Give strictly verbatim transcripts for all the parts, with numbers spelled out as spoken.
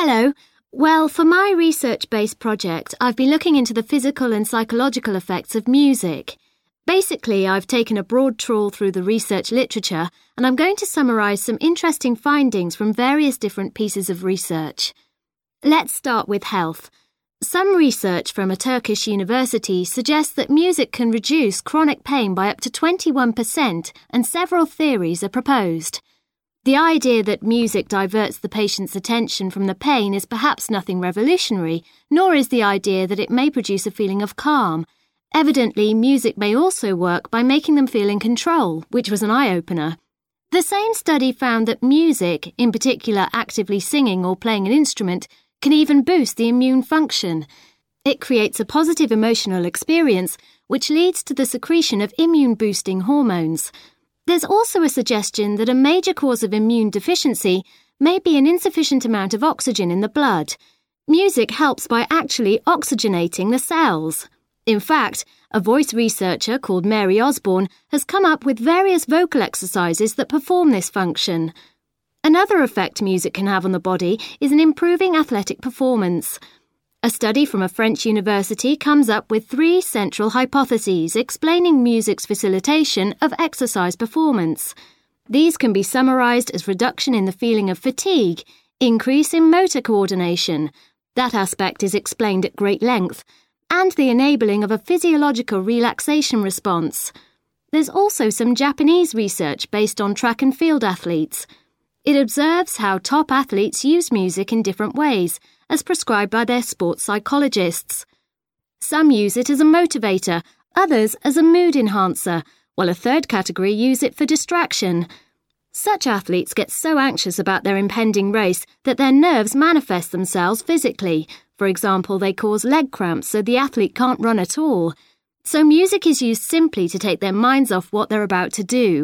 Hello. Well, for my research-based project, I've been looking into the physical and psychological effects of music. Basically, I've taken a broad trawl through the research literature, and I'm going to summarise some interesting findings from various different pieces of research. Let's start with health. Some research from a Turkish university suggests that music can reduce chronic pain by up to twenty-one percent, and several theories are proposed. The idea that music diverts the patient's attention from the pain is perhaps nothing revolutionary, nor is the idea that it may produce a feeling of calm. Evidently, music may also work by making them feel in control, which was an eye-opener. The same study found that music, in particular actively singing or playing an instrument, can even boost the immune function. It creates a positive emotional experience, which leads to the secretion of immune-boosting hormones. There's also a suggestion that a major cause of immune deficiency may be an insufficient amount of oxygen in the blood. Music helps by actually oxygenating the cells. In fact, a voice researcher called Mary Osborne has come up with various vocal exercises that perform this function. Another effect music can have on the body is an improving athletic performance. A study from a French university comes up with three central hypotheses explaining music's facilitation of exercise performance. These can be summarized as reduction in the feeling of fatigue, increase in motor coordination, that aspect is explained at great length, and the enabling of a physiological relaxation response. There's also some Japanese research based on track and field athletes. It observes how top athletes use music in different ways, as prescribed by their sports psychologists. Some use it as a motivator, others as a mood enhancer, while a third category use it for distraction. Such athletes get so anxious about their impending race that their nerves manifest themselves physically. For example, they cause leg cramps so the athlete can't run at all. So music is used simply to take their minds off what they're about to do.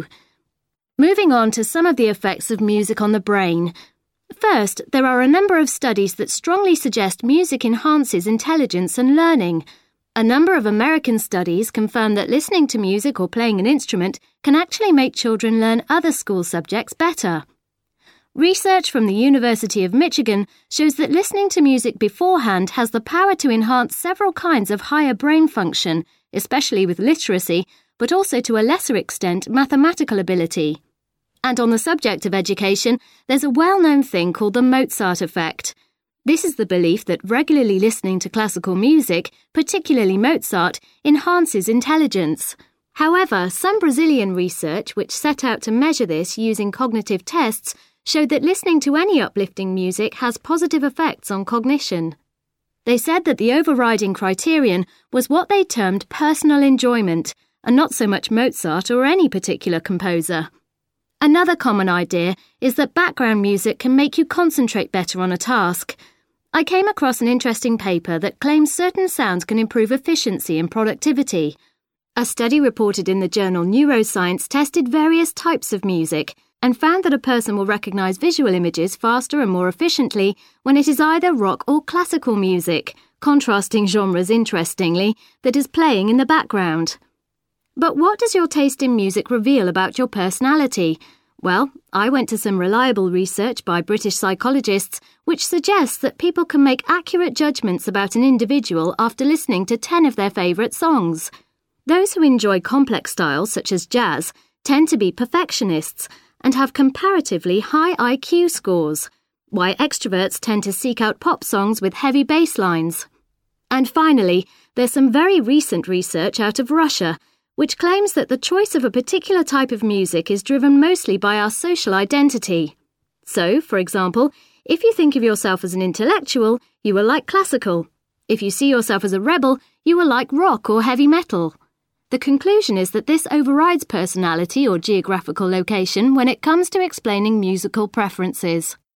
Moving on to some of the effects of music on the brain. First, there are a number of studies that strongly suggest music enhances intelligence and learning. A number of American studies confirm that listening to music or playing an instrument can actually make children learn other school subjects better. Research from the University of Michigan shows that listening to music beforehand has the power to enhance several kinds of higher brain function, especially with literacy, but also to a lesser extent mathematical ability. And on the subject of education, there's a well-known thing called the Mozart effect. This is the belief that regularly listening to classical music, particularly Mozart, enhances intelligence. However, some Brazilian research, which set out to measure this using cognitive tests, showed that listening to any uplifting music has positive effects on cognition. They said that the overriding criterion was what they termed personal enjoyment, and not so much Mozart or any particular composer. Another common idea is that background music can make you concentrate better on a task. I came across an interesting paper that claims certain sounds can improve efficiency and productivity. A study reported in the journal Neuroscience tested various types of music and found that a person will recognize visual images faster and more efficiently when it is either rock or classical music, contrasting genres interestingly, that is playing in the background. But what does your taste in music reveal about your personality? Well, I went to some reliable research by British psychologists which suggests that people can make accurate judgments about an individual after listening to ten of their favourite songs. Those who enjoy complex styles such as jazz tend to be perfectionists and have comparatively high I Q scores, while extroverts tend to seek out pop songs with heavy bass lines. And finally, there's some very recent research out of Russia which claims that the choice of a particular type of music is driven mostly by our social identity. So, for example, if you think of yourself as an intellectual, you will like classical. If you see yourself as a rebel, you will like rock or heavy metal. The conclusion is that this overrides personality or geographical location when it comes to explaining musical preferences.